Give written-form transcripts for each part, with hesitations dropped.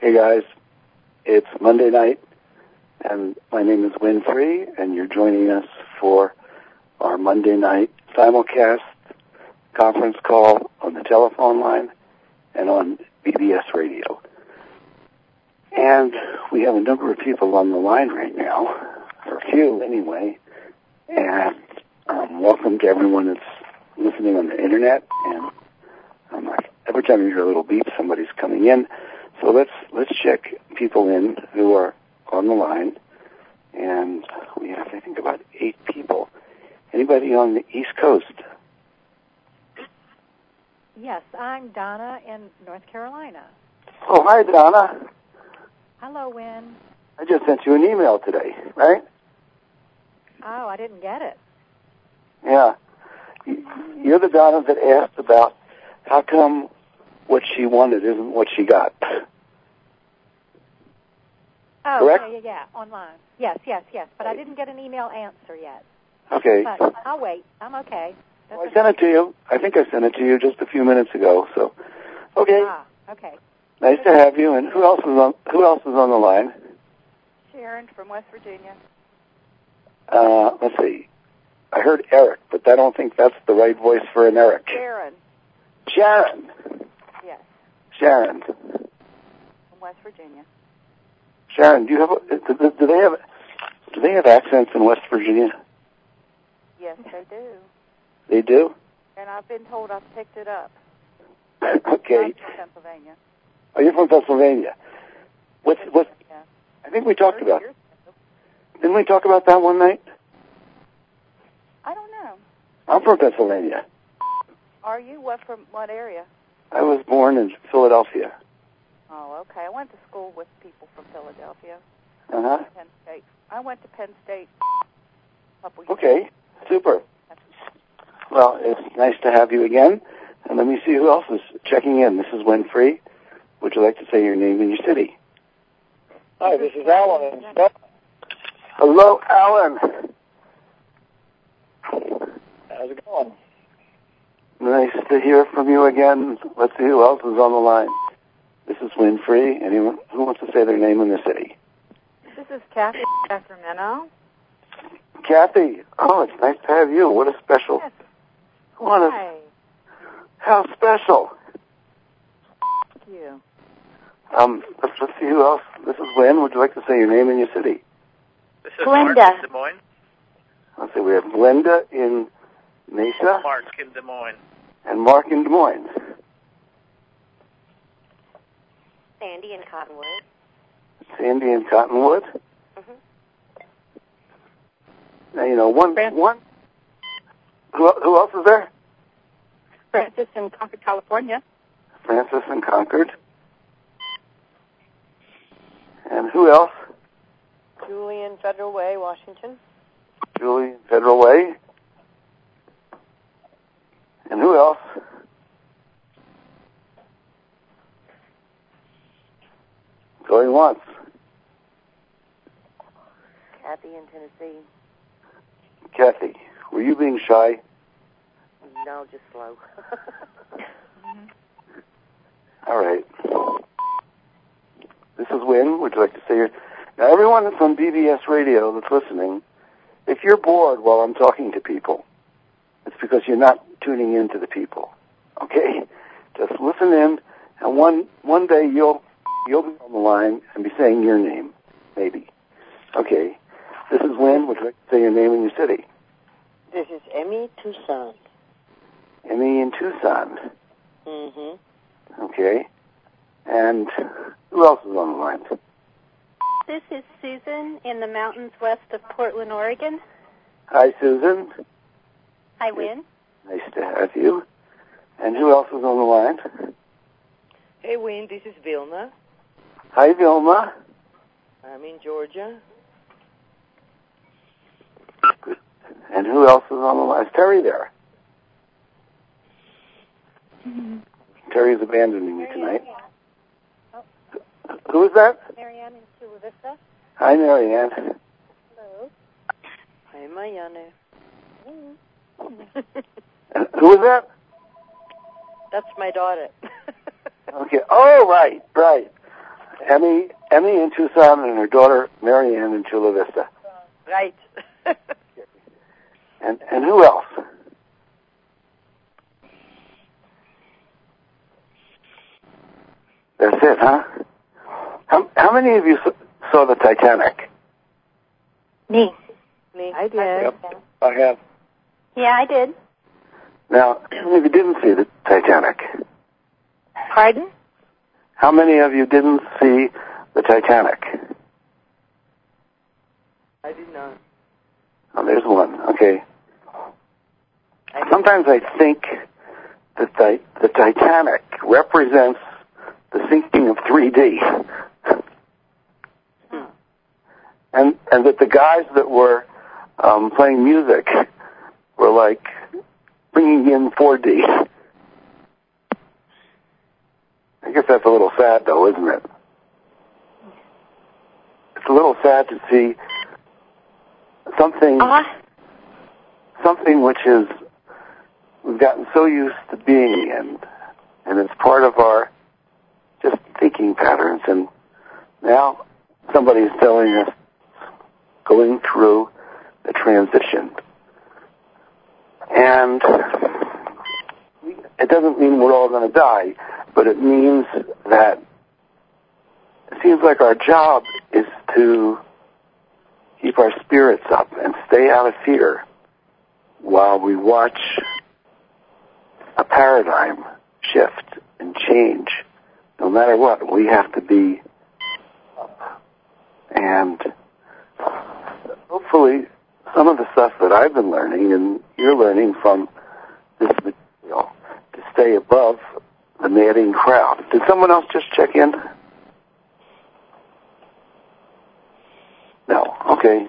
Hey guys, it's Monday night, and my name is Winfrey, and you're joining us for our Monday night simulcast conference call on the telephone line and on BBS Radio. And we have a number of people on the line right now, or a few anyway, and welcome to everyone that's listening on the internet. And every time you hear a little beep, somebody's coming in. So let's check people in who are on the line, and we have, I think, about 8 people. Anybody on the East Coast? Yes, I'm Donna in North Carolina. Oh, hi, Donna. Hello, Wynn. I just sent you an email today, right? Oh, I didn't get it. Yeah. You're the Donna that asked about how come what she wanted isn't what she got. Oh, correct? Yeah, online. Yes, but I didn't get an email answer yet. Okay. But I'll wait. I'm okay. Well, I sent it to you. I think I sent it to you just a few minutes ago. So, okay. Okay. Nice to have you. And who else is on the line? Sharon from West Virginia. Let's see. I heard Eric, but I don't think that's the right voice for an Eric. Sharon. Yes. Sharon. From West Virginia. Sharon, do you have do they have accents in West Virginia? Yes, they do. They do? And I've been told I've picked it up. Okay. I'm from Pennsylvania. Oh, you're from Pennsylvania. What? Yeah. I think we talked about. Years ago. Didn't we talk about that one night? I don't know. I'm from Pennsylvania. Are you? From what area? I was born in Philadelphia. Oh, okay. I went to school with people from Philadelphia. Uh-huh. Penn State. I went to Penn State a couple years Okay, super. Well, it's nice to have you again. And let me see who else is checking in. This is Winfrey. Would you like to say your name and your city? Hi, this is Alan. Hello, Alan. How's it going? Nice to hear from you again. Let's see who else is on the line. This is Winfrey. Anyone who wants to say their name and their city? This is Kathy from Sacramento. Kathy. Oh, it's nice to have you. What a special. Yes. Hi. How special. Thank you. Let's see who else. This is Lynn. Would you like to say your name and your city? This is Glenda. Mark in Des Moines. Let's see. We have Glenda in Mesa. Mark in Des Moines. And Mark in Des Moines. Sandy in Cottonwood. Sandy in Cottonwood. Mm-hmm. Now, you know, one. Who else is there? Francis in Concord, California. Francis in Concord. And who else? Julie in Federal Way, Washington. Julie in Federal Way. And who else? Going once. Kathy in Tennessee. Kathy, were you being shy? No, just slow. All right. This is Wynn. Would you like to say your... Now, everyone that's on BBS Radio that's listening, if you're bored while I'm talking to people, it's because you're not tuning in to the people. Okay? Just listen in, and one day you'll be on the line and be saying your name, maybe. Okay. This is Wynn. Would you like to say your name and your city? This is Emmy Tucson. Emmy in Tucson. Mm-hmm. Okay. And who else is on the line? This is Susan in the mountains west of Portland, Oregon. Hi, Susan. Hi, Wynn. Nice to have you. And who else is on the line? Hey, Wynn, this is Vilma. Hi, Vilma. I'm in Georgia. Good. And who else is on the line? Is Terry there? Mm-hmm. Terry's abandoning me tonight. Oh. Who is that? Marianne in Chula Vista. Hi, Marianne. Hello. Hi, Marianne. Who is that? That's my daughter. Okay. Oh, right. Emmy in Tucson and her daughter Marianne in Chula Vista. Right. And who else? That's it, huh? How many of you saw the Titanic? Me. I did. Yep, I have. Yeah, I did. Now, how many of you didn't see the Titanic? Pardon? How many of you didn't see the Titanic? I did not. Oh, there's one. Okay. Sometimes I think that the Titanic represents the sinking of 3D. And that the guys that were playing music were like bringing in 4D. I guess that's a little sad, though, isn't it? It's a little sad to see something which is we've gotten so used to being in, and it's part of our just thinking patterns. And now somebody's telling us going through a transition. And it doesn't mean we're all going to die, but it means that it seems like our job is to keep our spirits up and stay out of fear while we watch a paradigm shift and change. No matter what, we have to be up. And hopefully some of the stuff that I've been learning and you're learning from this material to stay above the madding crowd. Did someone else just check in? No. Okay.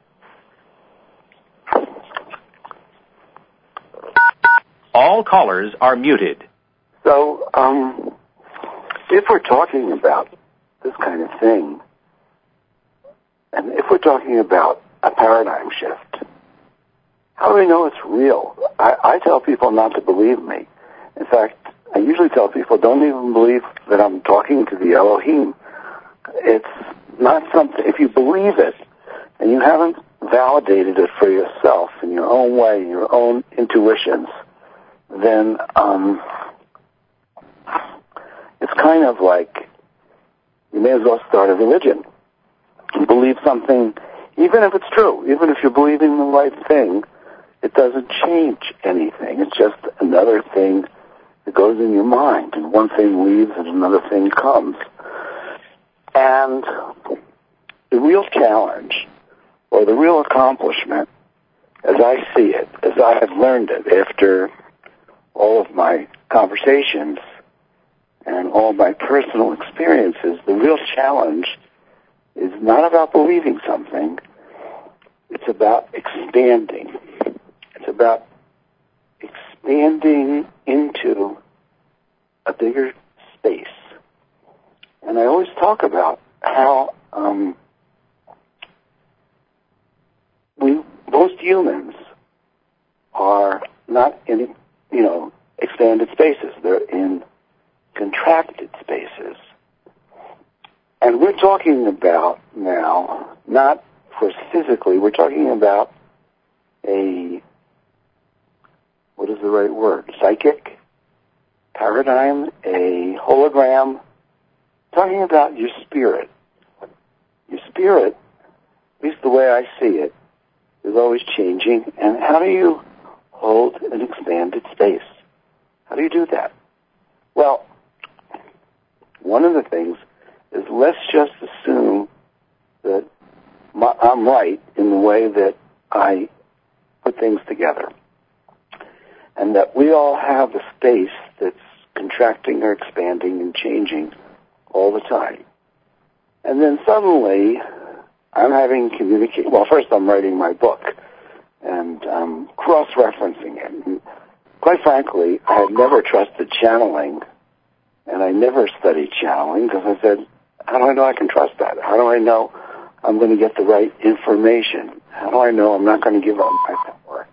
All callers are muted. So, if we're talking about this kind of thing, and if we're talking about a paradigm shift, how do we know it's real? I tell people not to believe me. In fact, I usually tell people don't even believe that I'm talking to the Elohim. It's not something, if you believe it and you haven't validated it for yourself in your own way, your own intuitions, then it's kind of like you may as well start a religion. You believe something, even if it's true, even if you're believing the right thing, it doesn't change anything. It's just another thing that goes in your mind, and one thing leaves and another thing comes. And the real challenge, or the real accomplishment, as I see it, as I have learned it after all of my conversations and all my personal experiences, the real challenge is not about believing something, it's about expanding. It's about expanding into a bigger space. And I always talk about how most humans are not in, expanded spaces. They're in contracted spaces. And we're talking about now, not for physically, we're talking about what is the right word? Psychic paradigm, a hologram, talking about your spirit. Your spirit, at least the way I see it, is always changing. And how do you hold an expanded space? How do you do that? Well, one of the things is let's just assume that I'm right in the way that I put things together, and that we all have a space that's contracting or expanding and changing all the time. And then suddenly I'm having communication. Well, first I'm writing my book and cross-referencing it. And quite frankly, I had never trusted channeling, and I never studied channeling because I said, how do I know I can trust that? How do I know I'm going to get the right information? How do I know I'm not going to give up my power?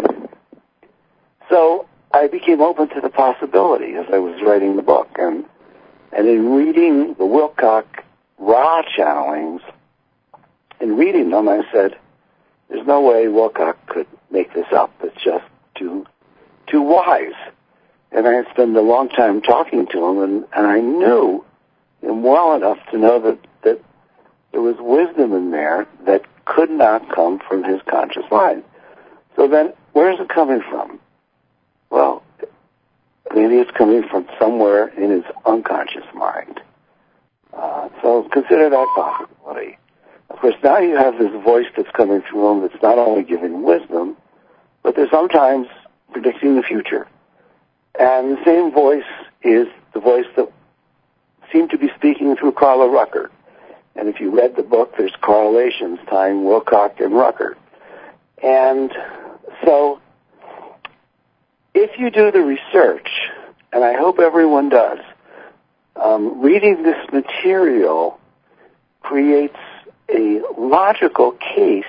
So I became open to the possibility as I was writing the book, and And in reading the Wilcock Ra channelings, in reading them, I said, there's no way Wilcock could make this up. It's just too wise. And I had spent a long time talking to him, and I knew him well enough to know that there was wisdom in there that could not come from his conscious mind. So then, where is it coming from? Well, maybe it's coming from somewhere in his unconscious mind. So consider that possibility. Of course, now you have this voice that's coming through him that's not only giving wisdom, but they're sometimes predicting the future. And the same voice is the voice that seemed to be speaking through Carla Rucker. And if you read the book, there's correlations tying Wilcock and Rucker. And so, if you do the research, and I hope everyone does, reading this material creates a logical case,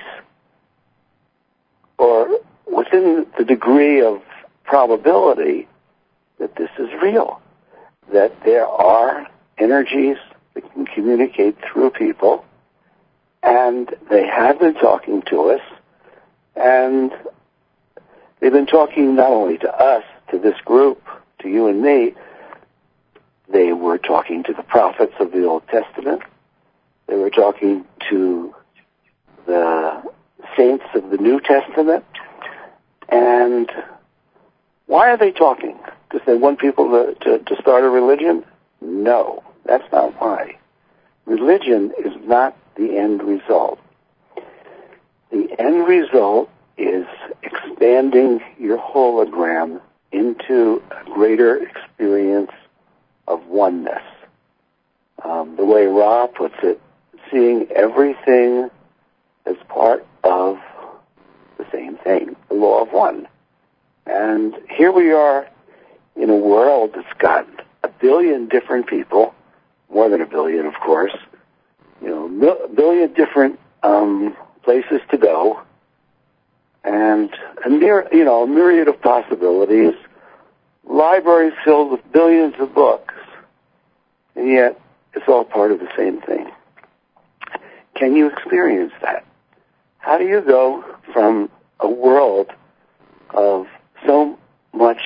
or within the degree of probability, that this is real, that there are energies that can communicate through people, and they have been talking to us, and they've been talking not only to us, to this group, to you and me, they were talking to the prophets of the Old Testament, they were talking to the saints of the New Testament, and why are they talking? Because they want people to start a religion? No, that's not why. Religion is not the end result. The end result is expanding your hologram into a greater experience of oneness. The way Ra puts it, seeing everything as part of the same thing, the law of one. And here we are in a world that's got 1 billion different people, more than 1 billion, of course, a billion different places to go, and a myriad of possibilities, libraries filled with billions of books, and yet it's all part of the same thing. Can you experience that? How do you go from a world of so much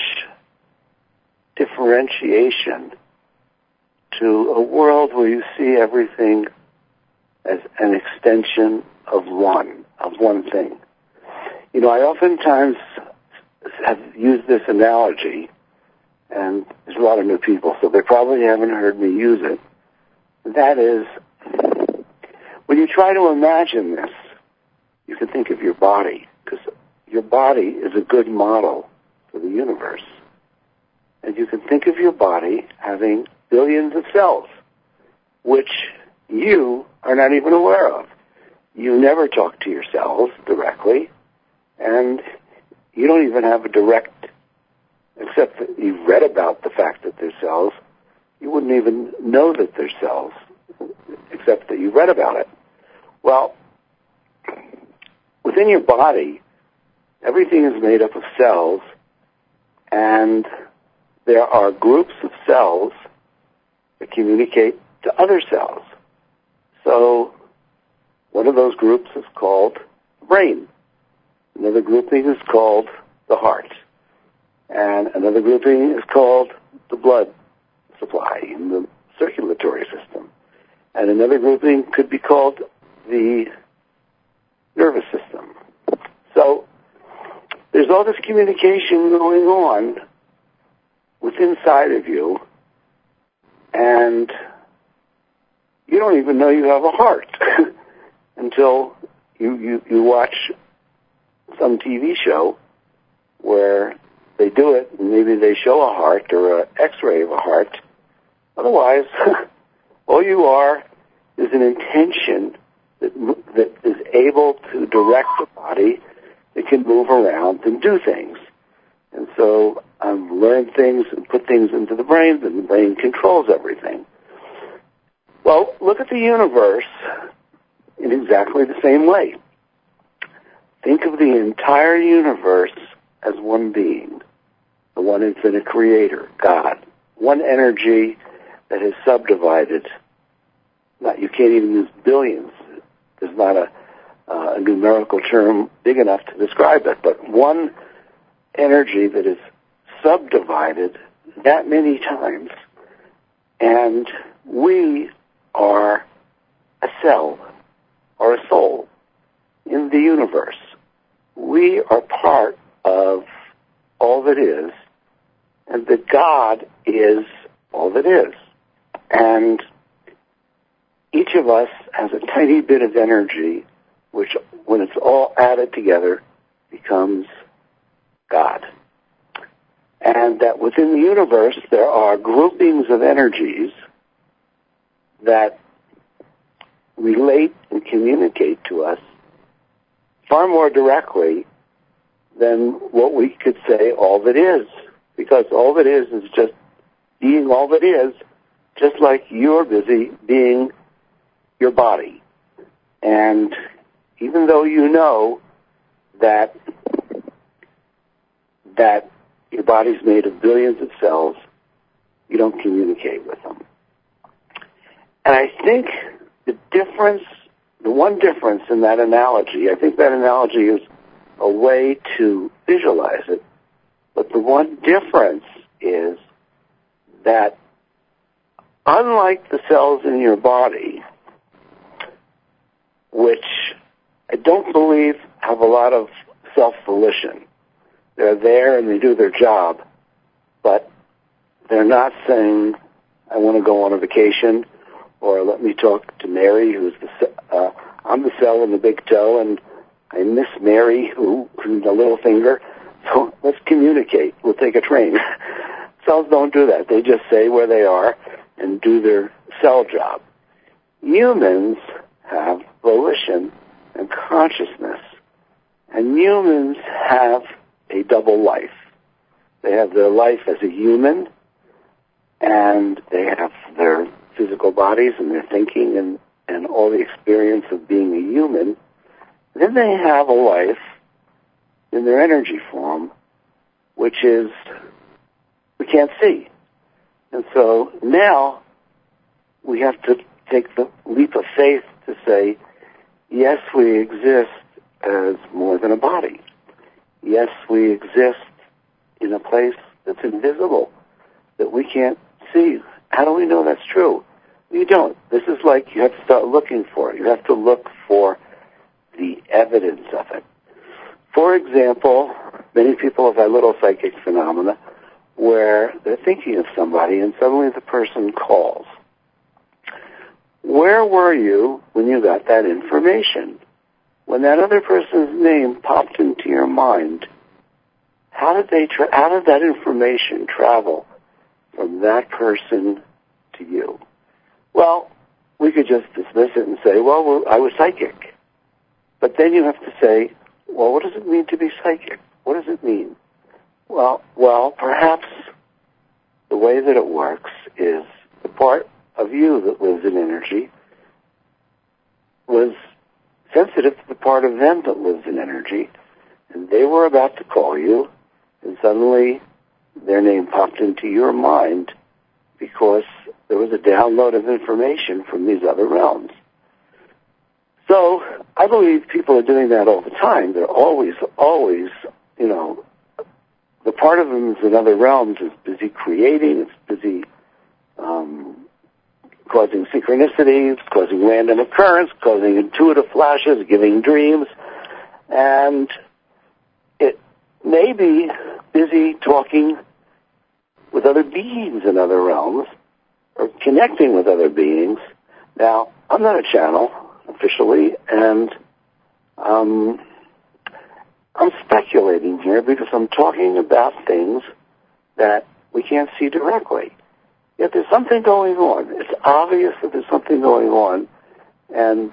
differentiation to a world where you see everything as an extension of one thing? I oftentimes have used this analogy, and there's a lot of new people, so they probably haven't heard me use it. That is, when you try to imagine this, you can think of your body, because your body is a good model for the universe. And you can think of your body having billions of cells, which you are not even aware of. You never talk to your cells directly, and you don't even have a direct, except that you've read about the fact that they're cells, you wouldn't even know that they're cells, except that you read about it. Well, within your body, everything is made up of cells, and there are groups of cells that communicate to other cells. So one of those groups is called the brain. Another grouping is called the heart. And another grouping is called the blood supply in the circulatory system. And another grouping could be called the nervous system. So there's all this communication going on within inside of you, and you don't even know you have a heart until you watch some TV show where they do it, and maybe they show a heart or an X-ray of a heart. Otherwise, all you are is an intention that is able to direct the body that can move around and do things. And so learn things and put things into the brain, and the brain controls everything. Well, look at the universe in exactly the same way. Think of the entire universe as one being, the one infinite creator, God. One energy, that has subdivided. You can't even use billions. There's not a numerical term big enough to describe it, but one energy that is subdivided that many times, and we are a cell or a soul in the universe. We are part of all that is, and that God is all that is. And each of us has a tiny bit of energy, which, when it's all added together, becomes God. And that within the universe, there are groupings of energies that relate and communicate to us far more directly than what we could say all that is. Because all that is just being all that is, just like you're busy being your body. And even though you know that your body's made of billions of cells, you don't communicate with them. And I think the one difference in that analogy, I think that analogy is a way to visualize it, but the one difference is that unlike the cells in your body, which I don't believe have a lot of self-volition, they're there and they do their job, but they're not saying, I want to go on a vacation, or let me talk to Mary, who's I'm the cell in the big toe, and I miss Mary, who's the little finger, so let's communicate. We'll take a train. Cells don't do that. They just say where they are and do their cell job. Humans have volition and consciousness, and humans have a double life. They have their life as a human, and they have their physical bodies and their thinking and all the experience of being a human. Then they have a life in their energy form, which is we can't see. And so now we have to take the leap of faith to say, yes, we exist as more than a body. Yes, we exist in a place that's invisible, that we can't see. How do we know that's true? You don't. This is like you have to start looking for it. You have to look for the evidence of it. For example, many people have had little psychic phenomena where they're thinking of somebody and suddenly the person calls. Where were you when you got that information? When that other person's name popped into your mind, how did that information travel from that person to you? Well, we could just dismiss it and say, well, I was psychic. But then you have to say, well, what does it mean to be psychic? What does it mean? Well, perhaps the way that it works is the part of you that lives in energy was sensitive to the part of them that lives in energy, and they were about to call you, and suddenly their name popped into your mind because there was a download of information from these other realms. So I believe people are doing that all the time. They're always, the part of them that's in other realms is busy creating, it's busy causing synchronicities, causing random occurrence, causing intuitive flashes, giving dreams, and it may be busy talking with other beings in other realms or connecting with other beings. Now, I'm not a channel officially, and I'm speculating here because I'm talking about things that we can't see directly. Yet there's something going on. It's obvious that there's something going on, and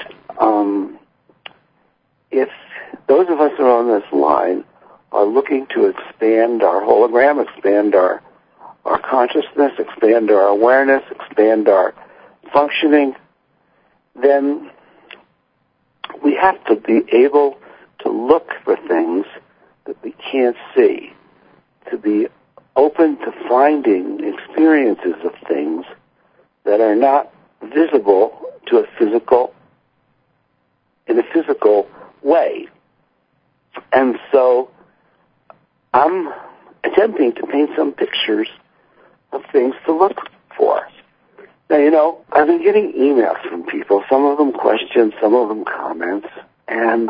if those of us who are on this line are looking to expand our hologram, expand our consciousness, expand our awareness, expand our functioning, then we have to be able to look for things that we can't see, to be open to finding experiences of things that are not visible to in a physical way. And so I'm attempting to paint some pictures of things to look for. Now, I've been getting emails from people, some of them questions, some of them comments, and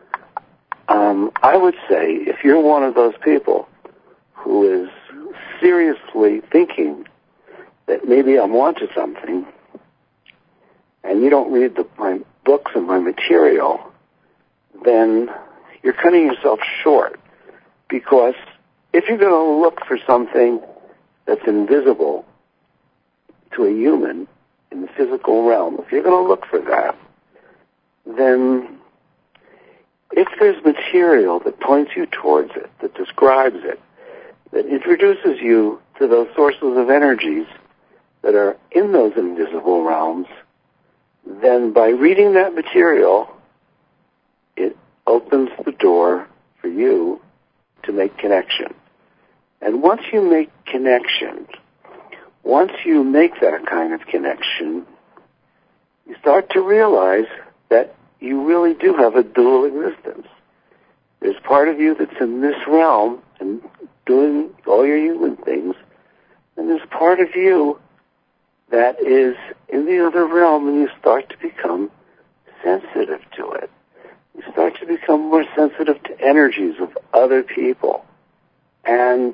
I would say if you're one of those people who is seriously thinking that maybe I'm onto something, and you don't read my books and my material, then you're cutting yourself short. Because if you're going to look for something that's invisible to a human in the physical realm, if you're going to look for that, then if there's material that points you towards it, that describes it, that introduces you to those sources of energies that are in those invisible realms, then by reading that material, it opens the door for you to make connection. And once you make connection, once you make that kind of connection, you start to realize that you really do have a dual existence. There's part of you that's in this realm and doing all your human things, and there's part of you that is in the other realm, and you start to become sensitive to it. You start to become more sensitive to energies of other people. And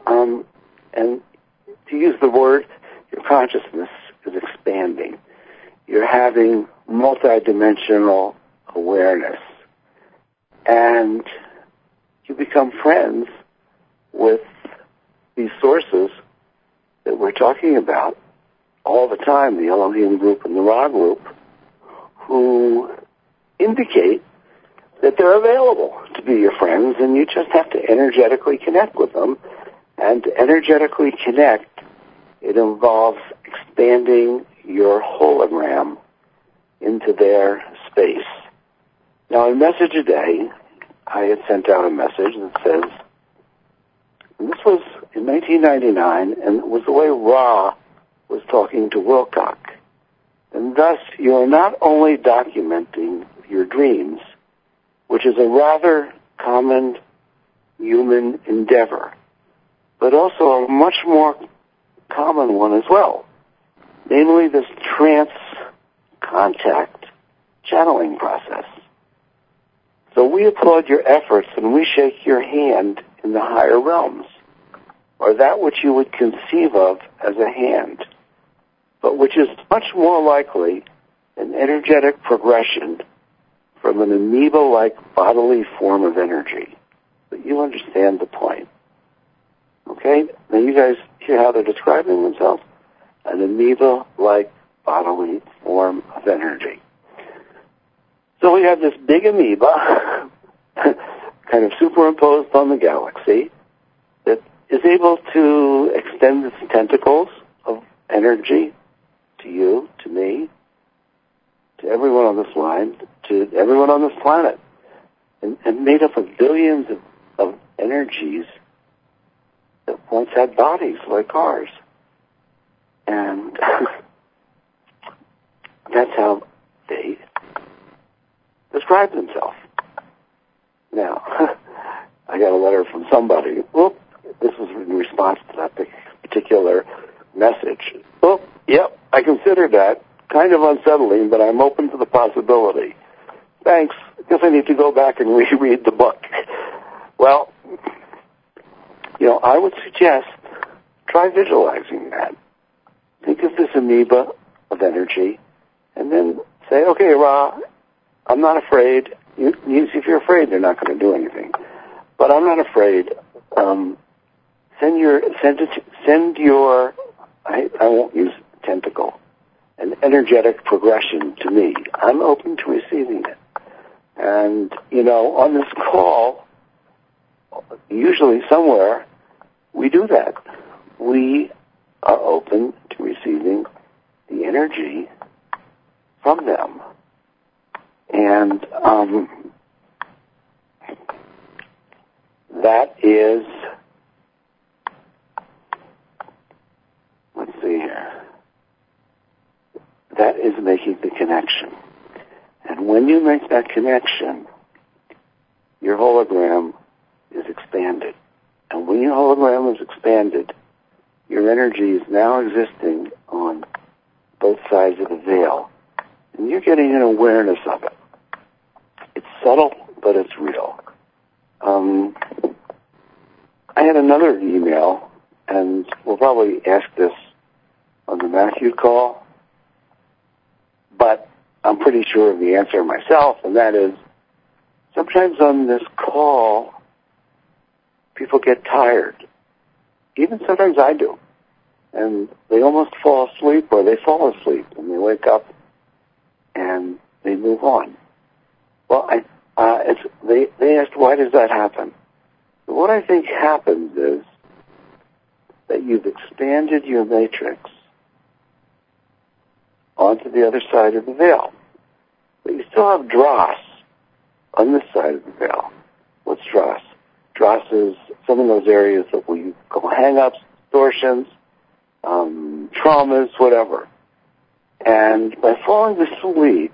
to use the word, your consciousness is expanding. You're having multidimensional awareness. And you become friends with these sources that we're talking about all the time, the Elohim group and the Ra group, who indicate that they're available to be your friends, and you just have to energetically connect with them. And to energetically connect, it involves expanding your hologram into their space. Now, in Message a Day, I had sent out a message that says, and this was in 1999, and it was the way Ra was talking to Wilcock. And thus, you are not only documenting your dreams, which is a rather common human endeavor, but also a much more common one as well, namely this trans-contact channeling process. So we applaud your efforts and we shake your hand in the higher realms, or that which you would conceive of as a hand, but which is much more likely an energetic progression from an amoeba-like bodily form of energy. But you understand the point. Okay? Now you guys hear how they're describing themselves? An amoeba-like bodily form of energy. So we have this big amoeba kind of superimposed on the galaxy that is able to extend its tentacles of energy to you, to me, to everyone on this line, to everyone on this planet, and made up of billions of energies that once had bodies like ours. And that's how they describe themselves. Now, I got a letter from somebody. Well, this was in response to that particular message. Well, yep, I consider that kind of unsettling, but I'm open to the possibility. Thanks. Guess I need to go back and reread the book. Well, I would suggest try visualizing that. Think of this amoeba of energy, and then say, okay, Ra, I'm not afraid. If you're afraid, they're not going to do anything. But I'm not afraid. Send your, I won't use tentacle, an energetic progression to me. I'm open to receiving it. And, on this call, usually somewhere, we do that. We are open to receiving the energy from them. And that is, let's see here. making the connection. And when you make that connection, your hologram is expanded. And when your hologram is expanded, your energy is now existing on both sides of the veil. And you're getting an awareness of it. It's subtle, but it's real. I had another email, and we'll probably ask this on the Matthew call, but I'm pretty sure of the answer myself, and that is, sometimes on this call, people get tired. Even sometimes I do. And they almost fall asleep, or they fall asleep, and they wake up, and they move on. Well, they asked, why does that happen? So what I think happens is that you've expanded your matrix onto the other side of the veil. But you still have dross on this side of the veil. What's dross? Dross is some of those areas that we call hang-ups, distortions, traumas, whatever. And by falling asleep,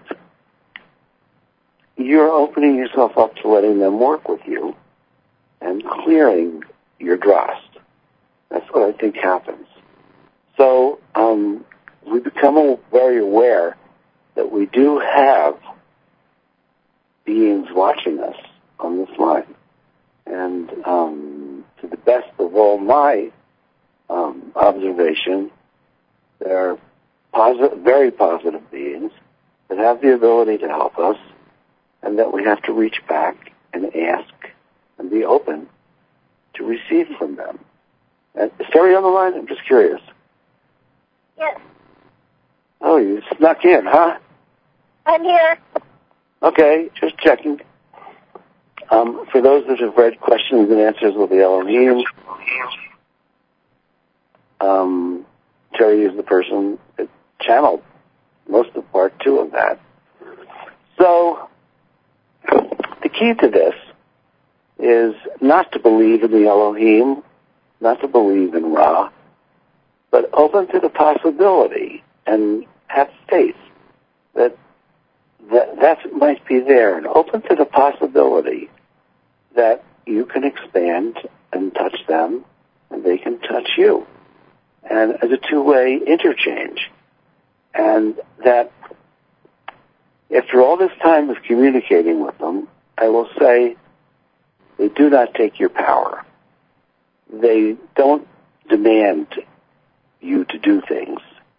you're opening yourself up to letting them work with you and clearing your dross. That's what I think happens. So we become very aware that we do have beings watching us on this line. And to the best of all my observation, there are very positive beings that have the ability to help us, and that we have to reach back and ask and be open to receive from them. Is Terry on the line? I'm just curious. Yes. Oh, you snuck in, huh? I'm here. Okay, just checking. For those that have read Questions and Answers with the Elohim, Terry is the person that channeled most of part 2 of that. So, the key to this is not to believe in the Elohim, not to believe in Ra, but open to the possibility and have faith that might be there, and open to the possibility that you can expand and touch them, and they can touch you, and as a two-way interchange. And that after all this time of communicating with them, I will say they do not take your power. They don't demand you to do things.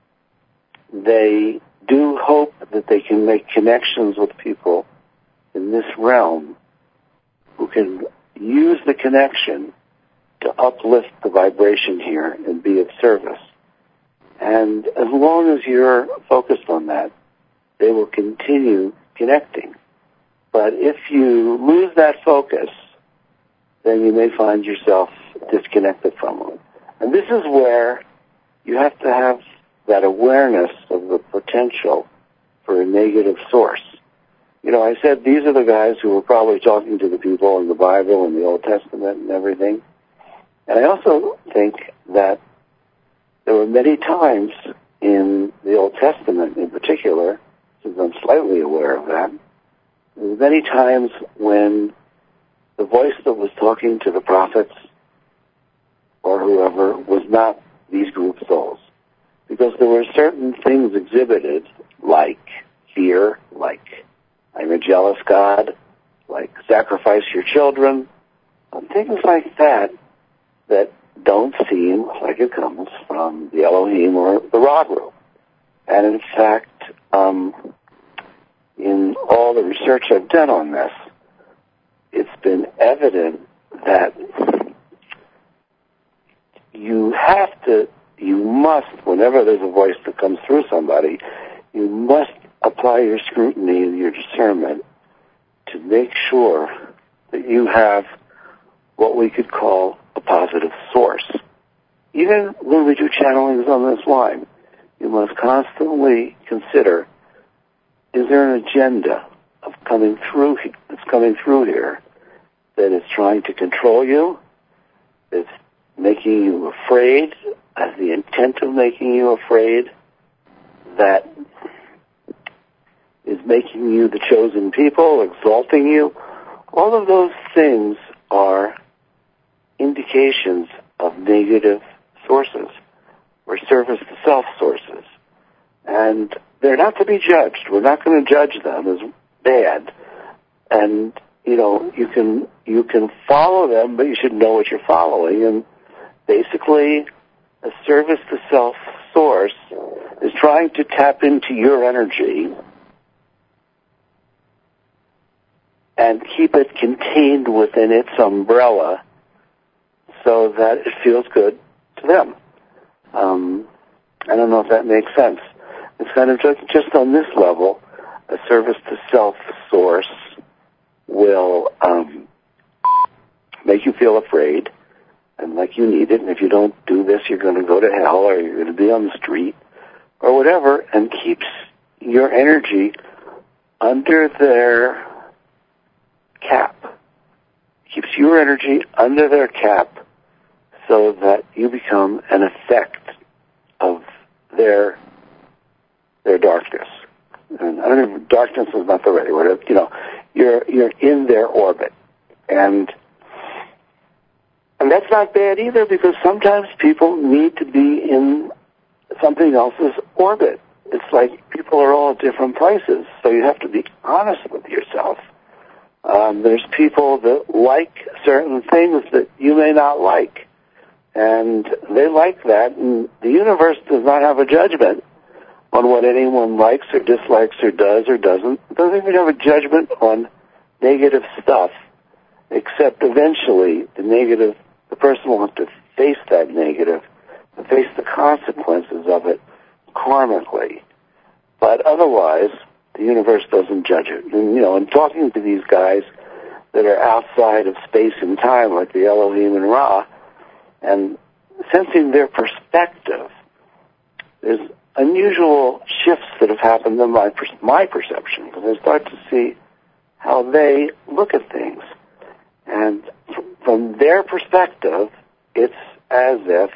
They do hope that they can make connections with people in this realm who can use the connection to uplift the vibration here and be of service. And as long as you're focused on that, they will continue connecting. But if you lose that focus, then you may find yourself disconnected from them. And this is where you have to have that awareness of the potential for a negative source. You know, I said these are the guys who were probably talking to the people in the Bible and the Old Testament and everything. And I also think that there were many times in the Old Testament in particular, since I'm slightly aware of that, there were many times when the voice that was talking to the prophets or whoever was not these group souls. Because there were certain things exhibited, like fear, like I'm a jealous God, like sacrifice your children, things like that that don't seem like it comes from the Elohim or the Ra group. And in fact, in all the research I've done on this, it's been evident that you must, whenever there's a voice that comes through somebody, you must apply your scrutiny and your discernment to make sure that you have what we could call a positive source. Even when we do channelings on this line, you must constantly consider, is there an agenda of that's coming through here that is trying to control you, that's making you afraid, has the intent of making you afraid, that making you the chosen people, exalting you. All of those things are indications of negative sources or service to self sources. And they're not to be judged. We're not going to judge them as bad. And, you can follow them, but you should know what you're following. And basically, a service to self source is trying to tap into your energy and keep it contained within its umbrella so that it feels good to them. I don't know if that makes sense. It's kind of just on this level, a service to self source will make you feel afraid and like you need it, and if you don't do this, you're going to go to hell, or you're going to be on the street, or whatever, and keeps your energy under their cap. Keeps your energy under their cap so that you become an effect of their darkness. And I don't know, darkness is not the right word. You're in their orbit, and that's not bad either, because sometimes people need to be in something else's orbit. It's like people are all at different places, so you have to be honest with yourself. There's people that like certain things that you may not like, and they like that, and the universe does not have a judgment on what anyone likes or dislikes or does or doesn't. It doesn't even have a judgment on negative stuff, except eventually the person will have to face that negative, to face the consequences of it karmically. But otherwise, the universe doesn't judge it. And, in talking to these guys that are outside of space and time, like the Elohim and Ra, and sensing their perspective, there's unusual shifts that have happened in my perception, because I start to see how they look at things. And from their perspective, it's as if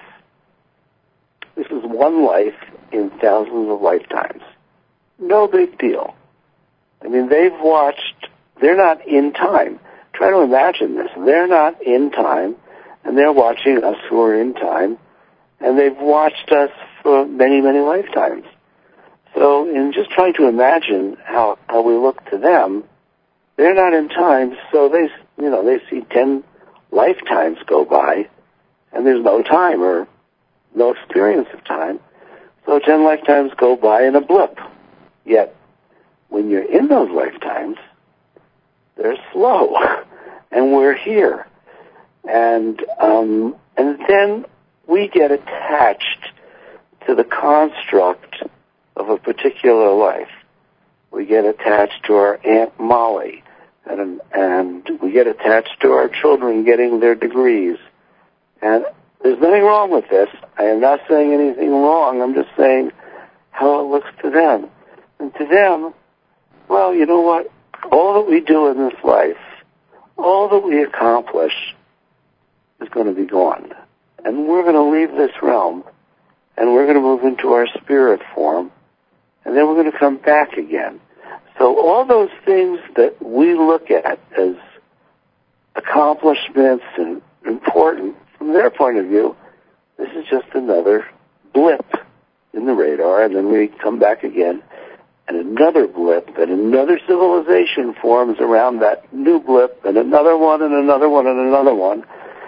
this is one life in thousands of lifetimes. No big deal. I mean, they're not in time. Try to imagine this. They're not in time, and they're watching us who are in time, and they've watched us for many, many lifetimes. So in just trying to imagine how we look to them, they're not in time, so they see 10 lifetimes go by, and there's no time or no experience of time. So 10 lifetimes go by in a blip. Yet, when you're in those lifetimes, they're slow, and we're here. And then we get attached to the construct of a particular life. We get attached to our Aunt Molly, and we get attached to our children getting their degrees. And there's nothing wrong with this. I am not saying anything wrong. I'm just saying how it looks to them. And to them, well, you know what? All that we do in this life, all that we accomplish is going to be gone. And we're going to leave this realm, and we're going to move into our spirit form, and then we're going to come back again. So all those things that we look at as accomplishments and important, from their point of view, this is just another blip in the radar, and then we come back again, and another blip, and another civilization forms around that new blip, and another one, and another one, and another one.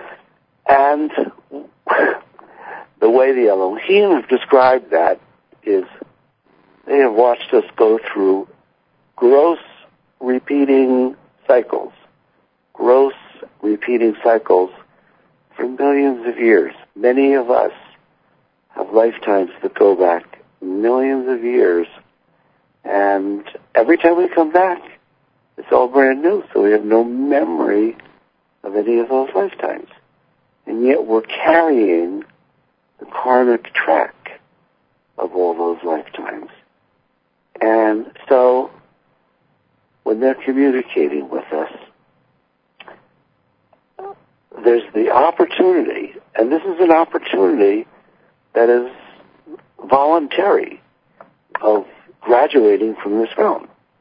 And the way the Elohim have described that is they have watched us go through gross repeating cycles for millions of years. Many of us have lifetimes that go back millions of years, and every time we come back, it's all brand new, so we have no memory of any of those lifetimes. And yet we're carrying the karmic track of all those lifetimes. And so when they're communicating with us, there's the opportunity, and this is an opportunity that is voluntary, of graduating from this realm.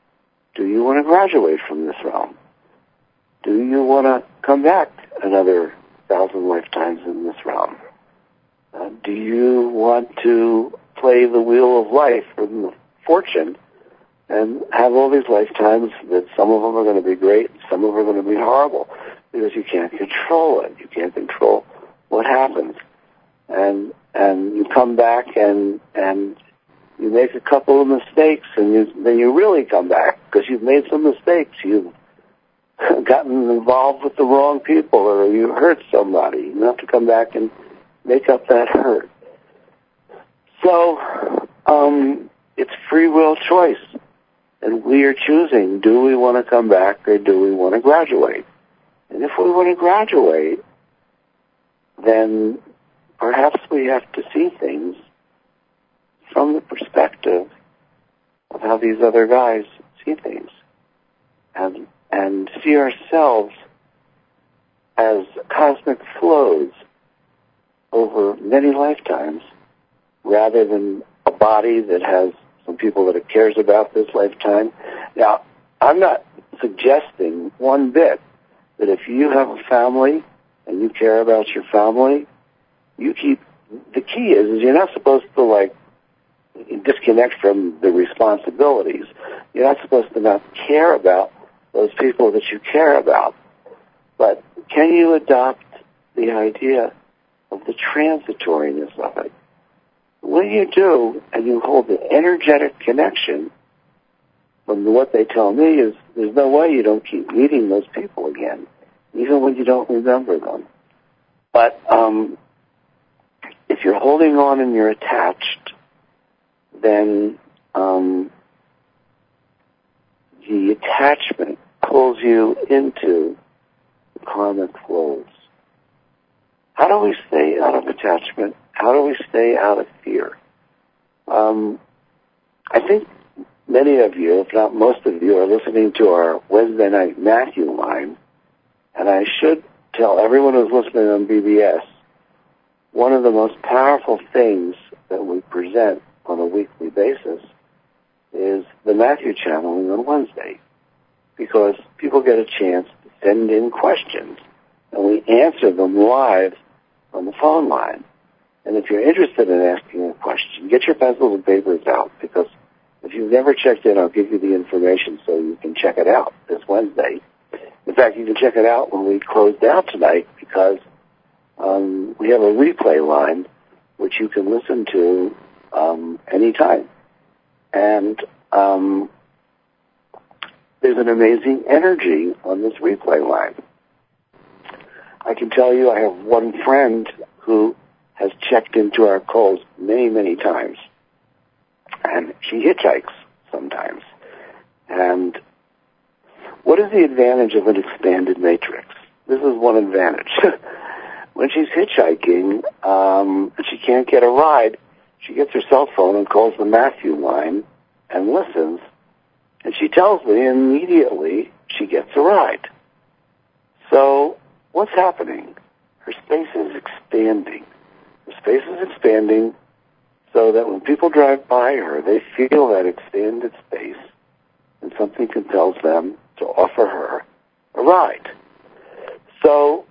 do you want to graduate from this realm? Do you want to come back another 1,000 lifetimes in this realm? Do you want to play the wheel of life or the fortune and have all these lifetimes that some of them are going to be great, some of them are going to be horrible, because you can't control it. You can't control what happens. And you come back and you make a couple of mistakes, and then you really come back because you've made some mistakes. You've gotten involved with the wrong people, or you hurt somebody. You have to come back and make up that hurt. So it's free will choice. And we are choosing, do we want to come back or do we want to graduate? And if we want to graduate, then perhaps we have to see things from the perspective of how these other guys see things. And see ourselves as cosmic flows over many lifetimes, rather than a body that has some people that it cares about this lifetime. Now, I'm not suggesting one bit that if you have a family and you care about your family, the key is you're not supposed to disconnect from the responsibilities. You're not supposed to not care about those people that you care about. But can you adopt the idea of the transitoriness of it? When you do, and you hold the energetic connection, from what they tell me is there's no way you don't keep meeting those people again, even when you don't remember them. But if you're holding on and you're attached, then the attachment pulls you into the karmic flows. How do we stay out of attachment? How do we stay out of fear? I think many of you, if not most of you, are listening to our Wednesday night Matthew line, and I should tell everyone who's listening on BBS, one of the most powerful things that we present on a weekly basis is the Matthew channeling on Wednesday, because people get a chance to send in questions, and we answer them live on the phone line. And if you're interested in asking a question, get your pencils and papers out, because if you've never checked in, I'll give you the information so you can check it out this Wednesday. In fact, you can check it out when we close down tonight, because we have a replay line which you can listen to anytime. And there's an amazing energy on this replay line. I can tell you I have one friend who has checked into our calls many, many times. And she hitchhikes sometimes. And what is the advantage of an expanded matrix? This is one advantage. When she's hitchhiking and she can't get a ride, she gets her cell phone and calls the Matthew line and listens. And she tells me immediately she gets a ride. So what's happening? Her space is expanding. Her space is expanding so that when people drive by her, they feel that expanded space, and something compels them to offer her a ride. So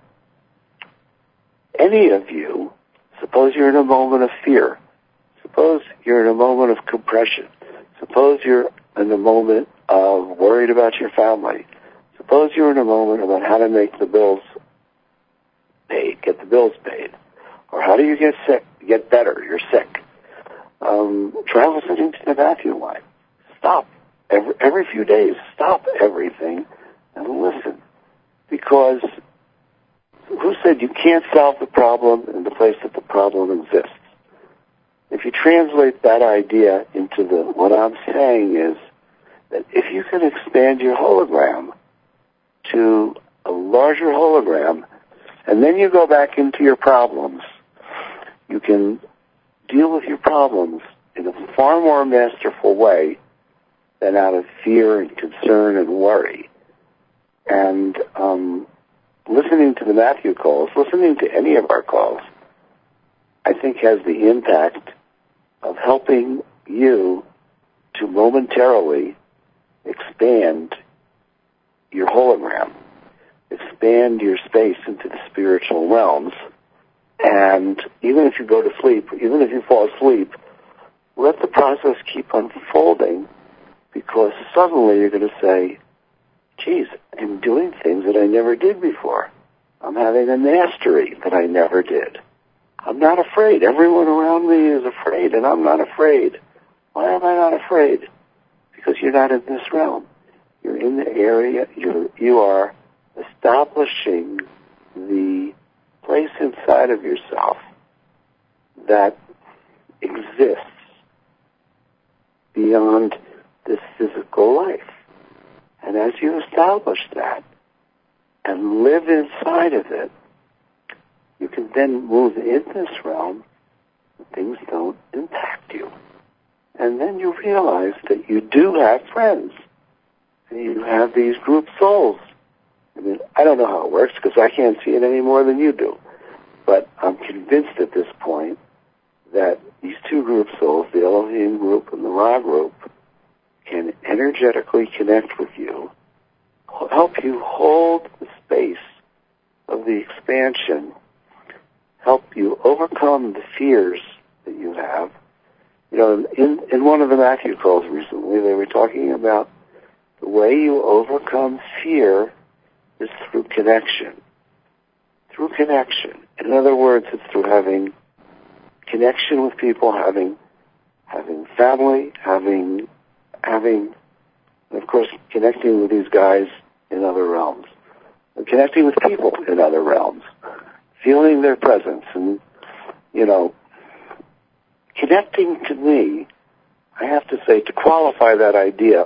any of you, suppose you're in a moment of fear, suppose you're in a moment of compression, suppose you're in a moment of worried about your family, suppose you're in a moment about how to make the bills paid, get the bills paid, or how do you get sick, get better, you're sick. Try listening to the Matthew line. Stop. Every few days, stop everything and listen. Because who said you can't solve the problem in the place that the problem exists? If you translate that idea into what I'm saying is that if you can expand your hologram to a larger hologram, and then you go back into your problems, you can deal with your problems in a far more masterful way than out of fear and concern and worry. And listening to the Matthew calls, listening to any of our calls, I think has the impact of helping you to momentarily expand your hologram, expand your space into the spiritual realms, and even if you go to sleep, even if you fall asleep, let the process keep unfolding, because suddenly you're going to say, geez, I'm doing things that I never did before. I'm having a mastery that I never did. I'm not afraid. Everyone around me is afraid, and I'm not afraid. Why am I not afraid? Because you're not in this realm. You're in the area, you are establishing the place inside of yourself that exists beyond this physical life. And as you establish that and live inside of it, you can then move in this realm and things don't impact you. And then you realize that you do have friends. And you have these group souls. I mean, I don't know how it works because I can't see it any more than you do. But I'm convinced at this point that these two group souls, the Elohim group and the Ra group, can energetically connect with you, help you hold the space of the expansion, help you overcome the fears that you have. You know, in one of the Matthew calls recently, they were talking about the way you overcome fear is through connection. Through connection. In other words, it's through having connection with people, having family, having, and of course, connecting with these guys in other realms. And connecting with people in other realms. Feeling their presence. And, you know, connecting to me, I have to say, to qualify that idea,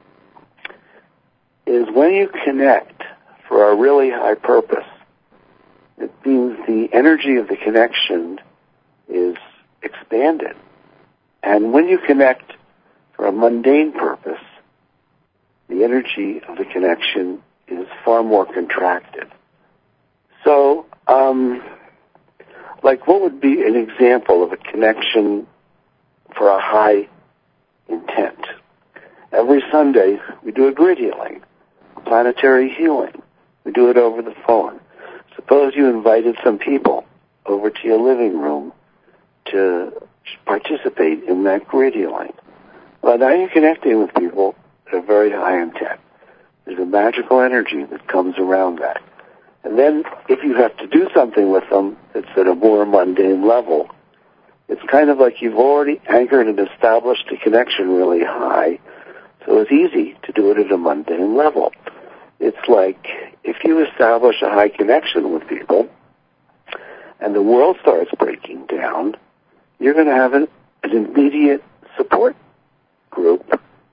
is when you connect for a really high purpose, it means the energy of the connection is expanded. And when you connect for a mundane purpose, the energy of the connection is far more contracted. So, like what would be an example of a connection for a high intent? Every Sunday, we do a grid healing, planetary healing. We do it over the phone. Suppose you invited some people over to your living room to participate in that grid healing. Well, now you're connecting with people at a very high intent. There's a magical energy that comes around that. And then if you have to do something with them that's at a more mundane level, it's kind of like you've already anchored and established a connection really high, so it's easy to do it at a mundane level. It's like if you establish a high connection with people and the world starts breaking down, you're going to have an immediate support group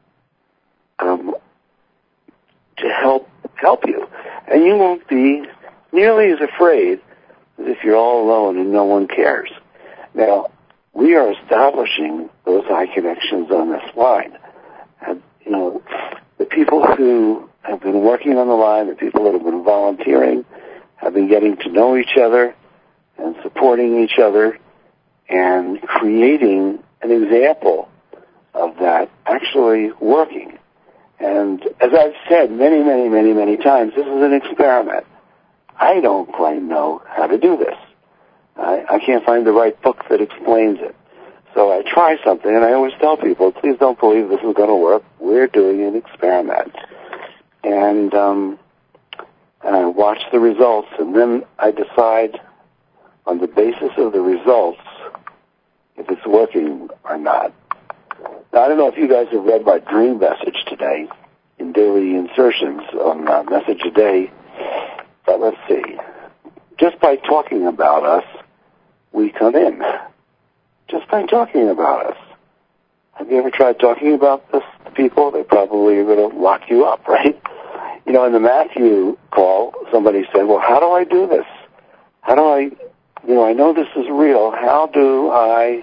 to help you. And you won't be nearly as afraid as if you're all alone and no one cares. Now, we are establishing those high connections on this line. And, you know, the people who have been working on the line, the people that have been volunteering, have been getting to know each other and supporting each other and creating an example of that actually working. And as I've said many, many, many, many times, this is an experiment. I don't quite know how to do this. I can't find the right book that explains it. So I try something, and I always tell people, please don't believe this is going to work. We're doing an experiment. And I watch the results, and then I decide on the basis of the results if it's working or not. Now, I don't know if you guys have read my dream message today in daily insertions on Message a Day, but let's see. Just by talking about us, we come in. Just by talking about us. Have you ever tried talking about this to people? They probably are going to lock you up, right? You know, in the Matthew call, somebody said, well, how do I do this? How do I, you know, I know this is real. How do I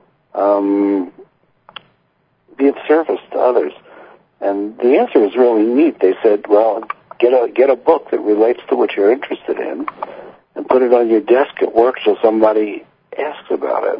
be of service to others? And the answer was really neat. They said, well, get a book that relates to what you're interested in and put it on your desk at work so somebody asks about it.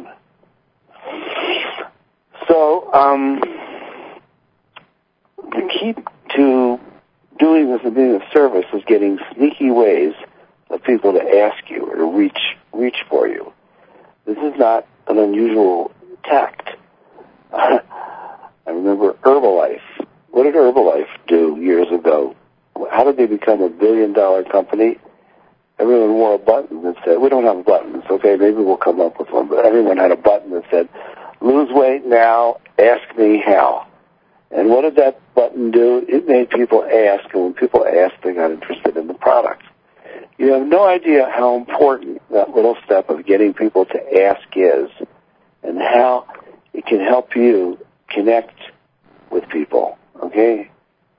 the key to doing this and being of service is getting sneaky ways of people to ask you or to reach for you. This is not an unusual tact. I remember Herbalife. What did Herbalife do years ago? How did they become a billion-dollar company? Everyone wore a button that said, we don't have buttons, okay, maybe we'll come up with one, but everyone had a button that said, lose weight now, ask me how. And what did that button do? It made people ask, and when people asked, they got interested in the product. You have no idea how important that little step of getting people to ask is, and how it can help you connect with people, okay?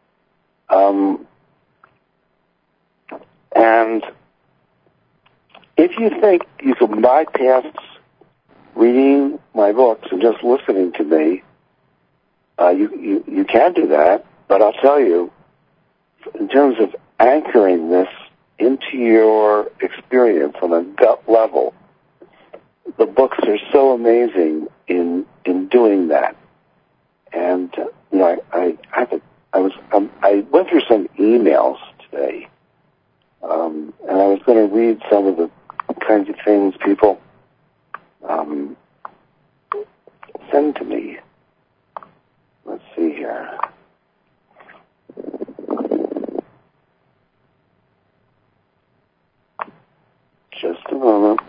And if you think you can bypass reading my books and just listening to me, you can do that, but I'll tell you, in terms of anchoring this into your experience on a gut level, the books are so amazing in doing that. And you know, I went through some emails today, and I was going to read some of the kinds of things people send to me. Let's see here. Just a moment.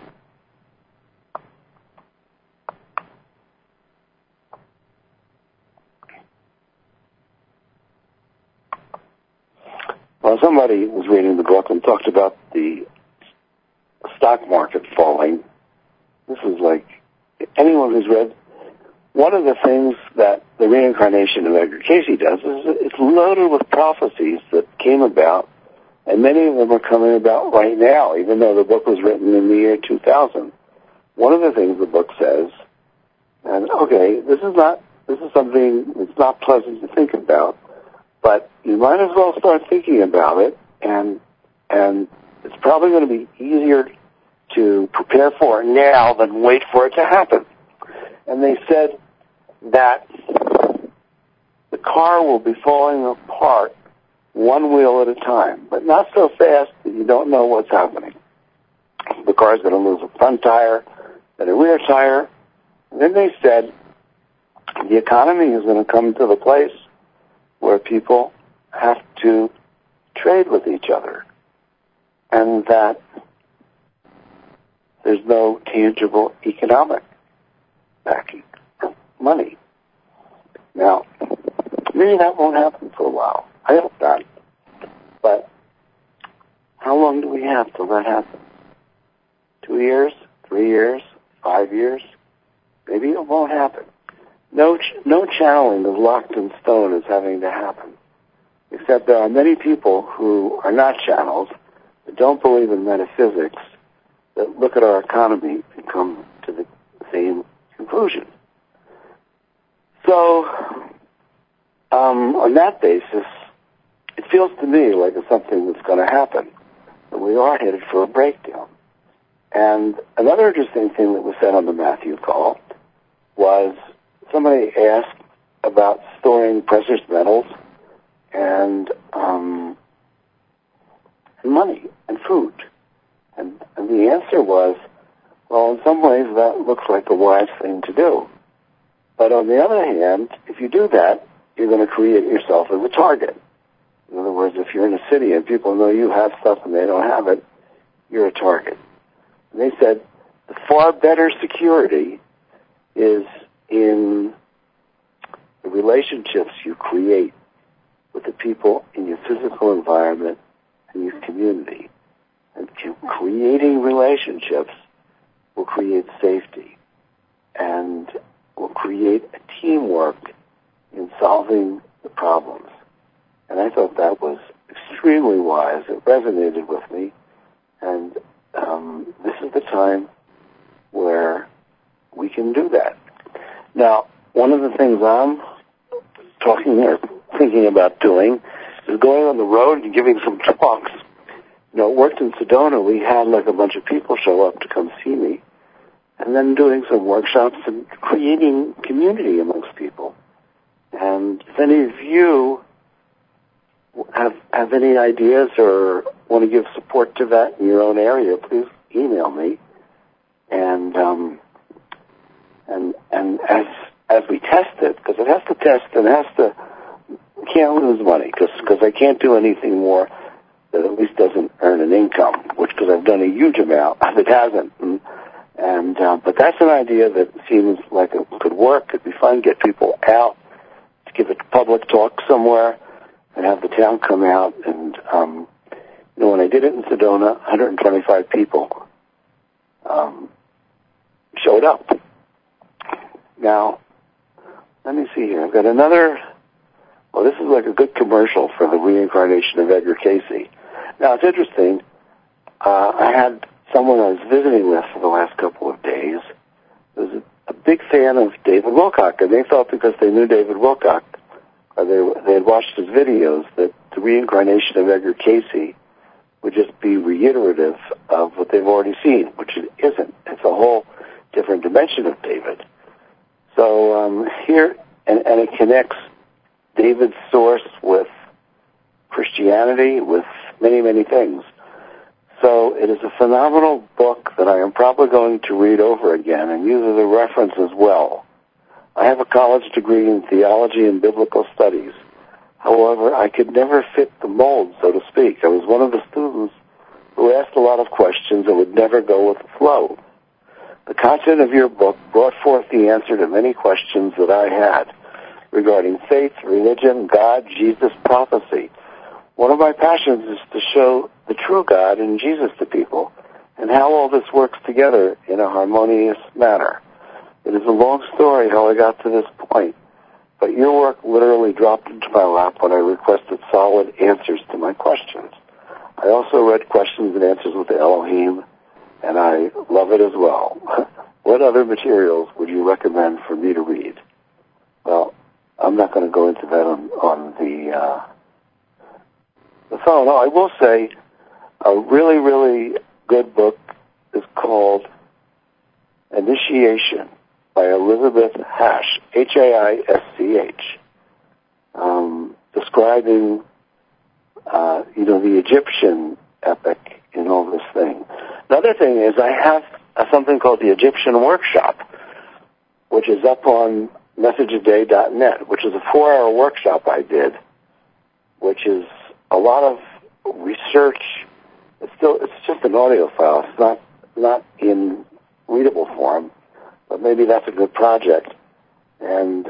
Well, somebody was reading the book and talked about the stock market falling. This is like, anyone who's read, one of the things that the reincarnation of Edgar Cayce does is it's loaded with prophecies that came about, and many of them are coming about right now, even though the book was written in the year 2000. One of the things the book says, and okay, this is something that's not pleasant to think about, but you might as well start thinking about it, and it's probably going to be easier to prepare for it now than wait for it to happen. And they said that the car will be falling apart one wheel at a time, but not so fast that you don't know what's happening. The car's going to lose a front tire, then a rear tire. And then they said the economy is going to come to the place where people have to trade with each other, and that there's no tangible economic backing for money. Now, maybe that won't happen for a while. I hope not. But how long do we have till that happens? 2 years? 3 years? 5 years? Maybe it won't happen. No channeling is locked in stone as having to happen. Except there are many people who are not channels, that don't believe in metaphysics, that look at our economy and come to the same conclusion. So, on that basis, it feels to me like it's something that's going to happen, that we are headed for a breakdown. And another interesting thing that was said on the Matthew call was somebody asked about storing precious metals and money and food. And the answer was, well, in some ways that looks like a wise thing to do. But on the other hand, if you do that, you're going to create yourself as a target. In other words, if you're in a city and people know you have stuff and they don't have it, you're a target. And they said the far better security is in the relationships you create with the people in your physical environment and your community. And creating relationships will create safety and will create a teamwork in solving the problems. And I thought that was extremely wise. It resonated with me. And this is the time where we can do that. Now, one of the things I'm thinking about doing is going on the road and giving some talks. You know, it worked in Sedona. We had like a bunch of people show up to come see me, and then doing some workshops and creating community amongst people. And if any of you have any ideas or want to give support to that in your own area, please email me. And as we test it, because it has to test and can't lose money, because I can't do anything more that at least doesn't earn an income, because I've done a huge amount that hasn't. But that's an idea that seems like it could work. It'd be fun to get people out, to give a public talk somewhere, and have the town come out. And when I did it in Sedona, 125 people showed up. Now, let me see here. I've got another. Well, this is like a good commercial for the reincarnation of Edgar Casey. Now, it's interesting. I had someone I was visiting with for the last couple of days who was a big fan of David Wilcock, and they thought because they knew David Wilcock, they had watched his videos, that the reincarnation of Edgar Casey would just be reiterative of what they've already seen, which it isn't. It's a whole different dimension of David. So here, and it connects David's source with Christianity, with many, many things. So it is a phenomenal book that I am probably going to read over again and use as a reference as well. I have a college degree in theology and biblical studies. However, I could never fit the mold, so to speak. I was one of the students who asked a lot of questions and would never go with the flow. The content of your book brought forth the answer to many questions that I had regarding faith, religion, God, Jesus, prophecy. One of my passions is to show the true God and Jesus to people and how all this works together in a harmonious manner. It is a long story how I got to this point, but your work literally dropped into my lap when I requested solid answers to my questions. I also read Questions and Answers with Elohim, and I love it as well. What other materials would you recommend for me to read? Well, I'm not going to go into that on the phone. No, I will say a really, really good book is called Initiation by Elizabeth Hasch, H-A-I-S-C-H, describing, the Egyptian epic in all this thing. Another thing is I have something called the Egyptian Workshop, which is up on messageaday.net, which is a 4-hour workshop I did, which is a lot of research. It's just an audio file. It's not in readable form, but maybe that's a good project. And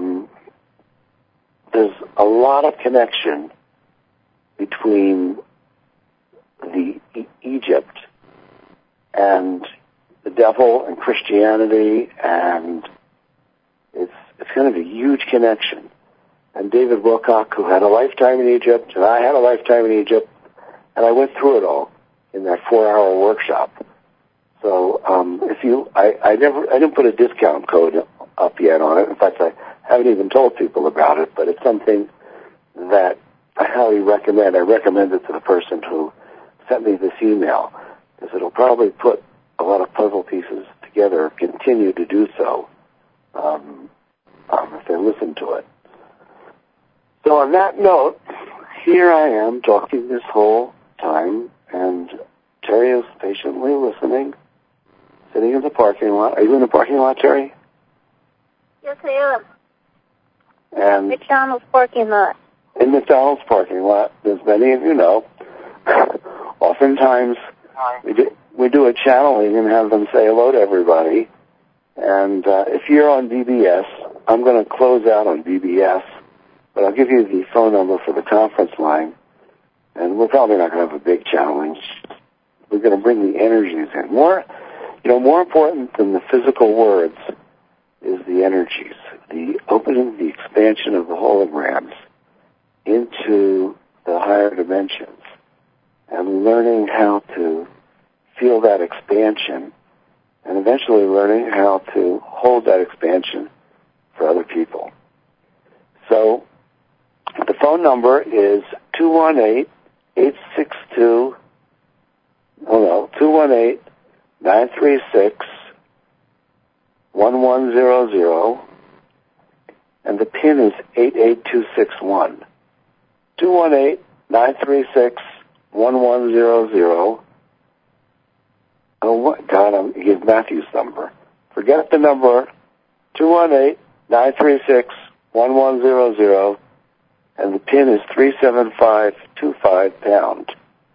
there's a lot of connection between the Egypt and the devil and Christianity, and it's kind of a huge connection. And David Wilcock, who had a lifetime in Egypt, and I had a lifetime in Egypt, and I went through it all in that 4-hour workshop. So I didn't put a discount code up yet on it. In fact, I haven't even told people about it, but it's something that I highly recommend. I recommend it to the person who sent me this email, because it'll probably put a lot of puzzle pieces together, continue to do so, if they listen to it. So on that note, here I am talking this whole time, and Terry is patiently listening, sitting in the parking lot. Are you in the parking lot, Terry? Yes, I am. And McDonald's parking lot. In McDonald's parking lot, as many of you know, oftentimes we do a channeling and have them say hello to everybody. And if you're on BBS, I'm going to close out on BBS, but I'll give you the phone number for the conference line. And we're probably not going to have a big channeling. We're going to bring the energies in. More important than the physical words is the energies, the opening, the expansion of the holograms into the higher dimensions, and learning how to feel that expansion, and eventually learning how to hold that expansion for other people. So the phone number is 218-936-1100, and the PIN is 88261. 218-936-1100. Oh, my God, I'm going to give Matthew's number. Forget the number, 218-936-1100, and the PIN is 37525#.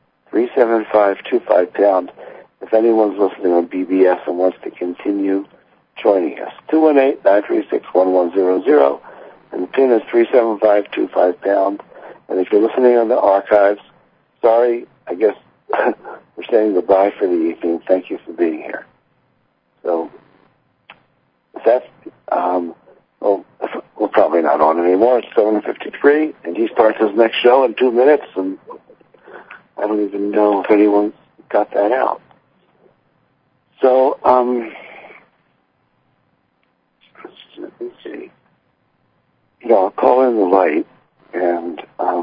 37525#. If anyone's listening on BBS and wants to continue joining us, 218-936-1100, and the PIN is 37525#. And if you're listening on the archives, sorry, I guess we're saying goodbye for the evening. Thank you for being here. So, that's, we're probably not on anymore. It's 7:53, and he starts his next show in 2 minutes, and I don't even know if anyone got that out. So, let me see. I'll call in the light, and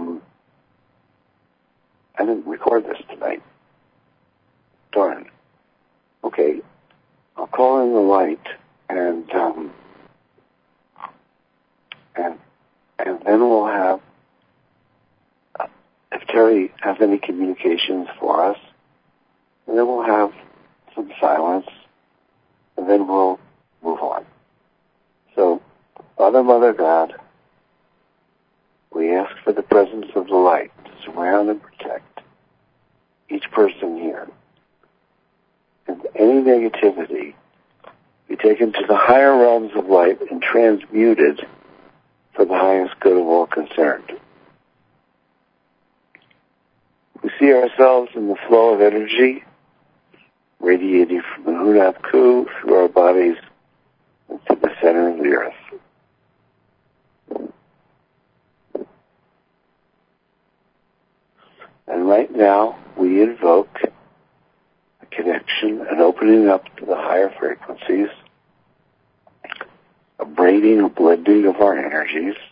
I didn't record this tonight. Darn. Okay. I'll call in the light, and then we'll have, if Terry has any communications for us, and then we'll have some silence, and then we'll move on. So, Father, Mother, God, we ask for the presence of the light to surround and protect each person here. And any negativity be taken to the higher realms of light and transmuted for the highest good of all concerned. We see ourselves in the flow of energy radiating from the Hunab Ku through our bodies into the center of the earth. And right now, we invoke a connection, an opening up to the higher frequencies, a braiding, a blending of our energies,